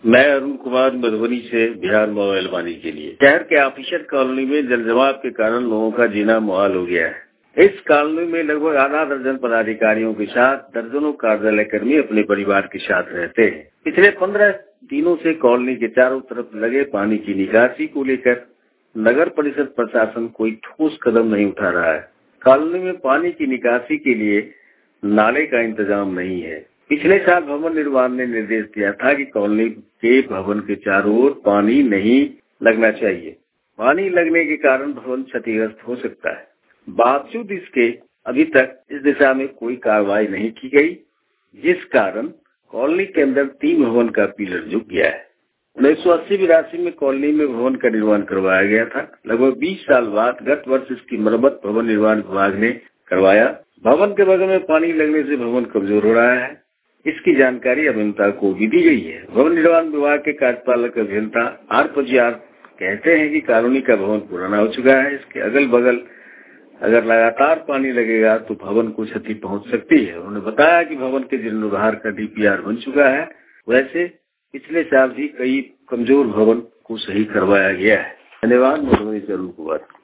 मैं अरुण कुमार मधुबनी से बिहार मोबाइल वाणी के लिए। शहर के ऑफिसर कॉलोनी में जलजमाव के कारण लोगों का जीना मुहाल हो गया है। इस कॉलोनी में लगभग आधा दर्जन पदाधिकारियों के साथ दर्जनों कार्यालय कर्मी अपने परिवार के साथ रहते हैं। पिछले 15 दिनों से कॉलोनी के चारों तरफ लगे पानी की निकासी को लेकर नगर परिषद प्रशासन कोई ठोस कदम नहीं उठा रहा है। कॉलोनी में पानी की निकासी के लिए नाले का इंतजाम नहीं है। पिछले साल भवन निर्माण ने निर्देश दिया था कि कॉलोनी के भवन के चारों ओर पानी नहीं लगना चाहिए। पानी लगने के कारण भवन क्षतिग्रस्त हो सकता है। बावजूद इसके अभी तक इस दिशा में कोई कार्रवाई नहीं की गई, जिस कारण कॉलोनी के अंदर 3 भवन का पिलर झुक गया है। 1980-82 में कॉलोनी में भवन का निर्माण करवाया गया था। लगभग 20 साल बाद गत वर्ष इसकी मरम्मत भवन निर्माण विभाग ने करवाया। भवन के बगल में पानी लगने से भवन कमजोर हो रहा है। इसकी जानकारी अभियंता को भी दी गई है। भवन निर्माण विभाग के कार्यपालक अभियंता आर पजियार कहते हैं कि कॉलोनी का भवन पुराना हो चुका है। इसके अगल बगल अगर लगातार पानी लगेगा तो भवन को क्षति पहुंच सकती है। उन्होंने बताया कि भवन के जीर्णोद्धार का डीपीआर बन चुका है। वैसे पिछले साल भी कई कमजोर भवन को सही करवाया गया है। धन्यवाद। मधुबनी से अरुण कुमार।